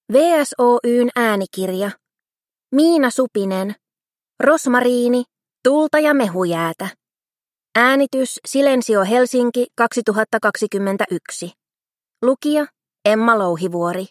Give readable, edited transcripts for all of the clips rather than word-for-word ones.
VSOY:n äänikirja. Miina Supinen. Rosmariini, tulta ja mehujäätä. Äänitys Silensio Helsinki 2021. Lukija Emma Louhivuori.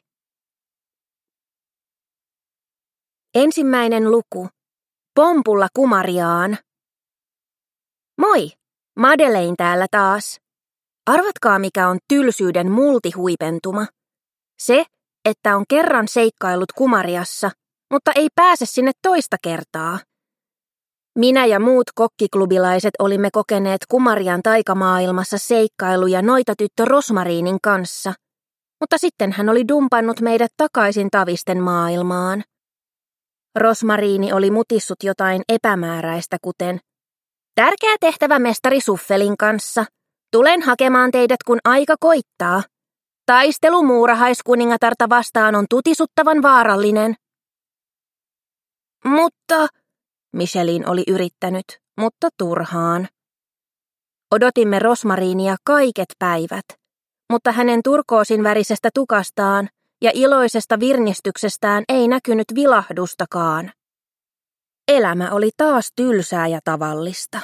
Ensimmäinen luku. Pompulla Kumariaan. Moi, Madeleine täällä taas. Arvatkaa mikä on tylsyyden multihuipentuma. Se, että on kerran seikkaillut Kumariassa, mutta ei pääse sinne toista kertaa. Minä ja muut kokkiklubilaiset olimme kokeneet Kumarian taikamaailmassa seikkailuja Noitatyttö Rosmariinin kanssa, mutta sitten hän oli dumpannut meidät takaisin tavisten maailmaan. Rosmariini oli mutissut jotain epämääräistä, kuten: "Tärkeä tehtävä mestari Suffelin kanssa. Tulen hakemaan teidät, kun aika koittaa. Taistelu muurahaiskuningatarta vastaan on tutisuttavan vaarallinen." Mutta, Michelin oli yrittänyt, mutta turhaan. Odotimme Rosmariinia kaiket päivät, mutta hänen turkoosin värisestä tukastaan ja iloisesta virnistyksestään ei näkynyt vilahdustakaan. Elämä oli taas tylsää ja tavallista.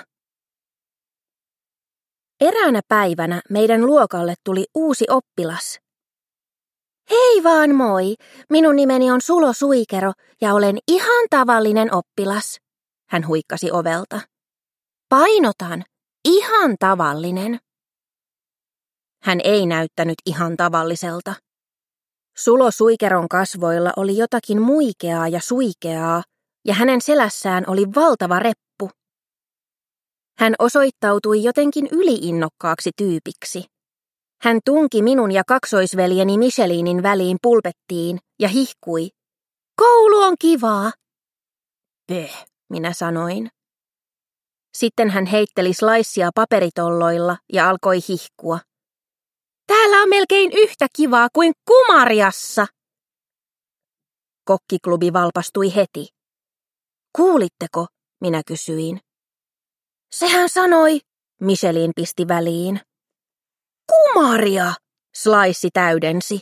Eräänä päivänä meidän luokalle tuli uusi oppilas. "Hei vaan moi, minun nimeni on Sulo Suikero ja olen ihan tavallinen oppilas", hän huikkasi ovelta. "Painotan, ihan tavallinen." Hän ei näyttänyt ihan tavalliselta. Sulo Suikeron kasvoilla oli jotakin muikeaa ja suikeaa, ja hänen selässään oli valtava reppu. Hän osoittautui jotenkin yliinnokkaaksi tyypiksi. Hän tunki minun ja kaksoisveljeni Michelinin väliin pulpettiin ja hihkui: "Koulu on kivaa." "Peh", minä sanoin. Sitten hän heitteli slaissia paperitolloilla ja alkoi hihkua: "Täällä on melkein yhtä kivaa kuin Kumariassa." Kokkiklubi valpastui heti. "Kuulitteko?" minä kysyin. "Sehän sanoi", Michelin pisti väliin. "Kumaria", Slice täydensi.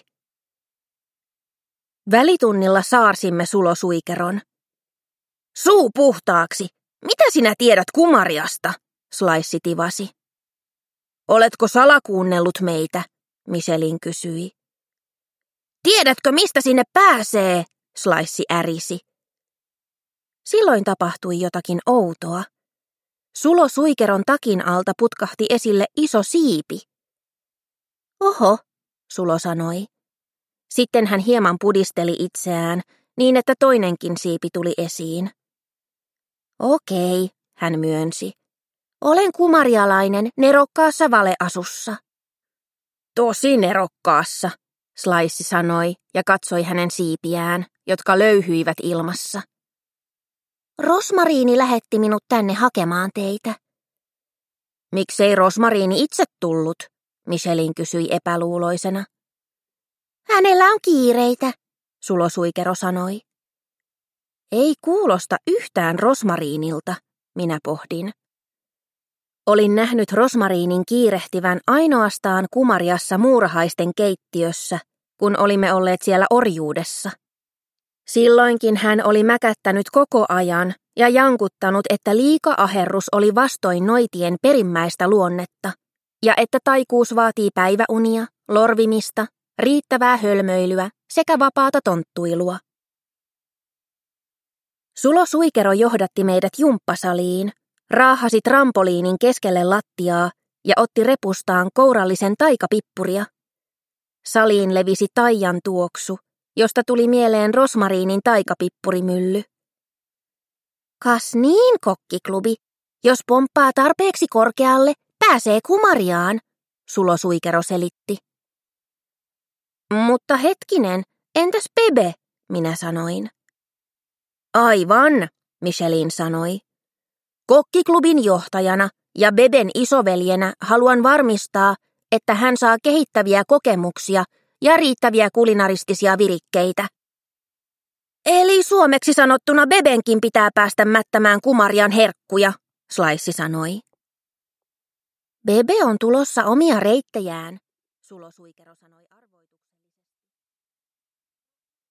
Välitunnilla saarsimme Sulo Suikeron. "Suu puhtaaksi! Mitä sinä tiedät Kumariasta?" Slice tivasi. "Oletko salakuunnellut meitä?" Michelin kysyi. "Tiedätkö, mistä sinne pääsee?" Slice ärisi. Silloin tapahtui jotakin outoa. Sulo Suikeron takin alta putkahti esille iso siipi. "Oho", Sulo sanoi. Sitten hän hieman pudisteli itseään, niin että toinenkin siipi tuli esiin. "Okei", hän myönsi. "Olen kumarialainen nerokkaassa valeasussa." "Tosi nerokkaassa", Slice sanoi ja katsoi hänen siipiään, jotka löyhyivät ilmassa. "Rosmariini lähetti minut tänne hakemaan teitä." "Miksei Rosmariini itse tullut?" Michelin kysyi epäluuloisena. "Hänellä on kiireitä", Sulo Suikero sanoi. Ei kuulosta yhtään Rosmariinilta, minä pohdin. Olin nähnyt Rosmariinin kiirehtivän ainoastaan Kumariassa muurahaisten keittiössä, kun olimme olleet siellä orjuudessa. Silloinkin hän oli mäkättänyt koko ajan ja jankuttanut, että liika-aherrus oli vastoin noitien perimmäistä luonnetta, ja että taikuus vaatii päiväunia, lorvimista, riittävää hölmöilyä sekä vapaata tonttuilua. Sulo Suikero johdatti meidät jumppasaliin, raahasi trampoliinin keskelle lattiaa ja otti repustaan kourallisen taikapippuria. Saliin levisi taian tuoksu, josta tuli mieleen Rosmariinin taikapippurimylly. "Kas niin, kokkiklubi, jos pomppaa tarpeeksi korkealle, pääsee Kumariaan", Sulo Suikero selitti. "Mutta hetkinen, entäs Bebe?" minä sanoin. "Aivan", Michelin sanoi. "Kokkiklubin johtajana ja Beben isoveljenä haluan varmistaa, että hän saa kehittäviä kokemuksia ja riittäviä kulinaristisia virikkeitä." "Eli suomeksi sanottuna Bebenkin pitää päästä mättämään Kumarian herkkuja", Slice sanoi. "Bebe on tulossa omia reittejään", Sulo Suikero sanoi arvoisesti.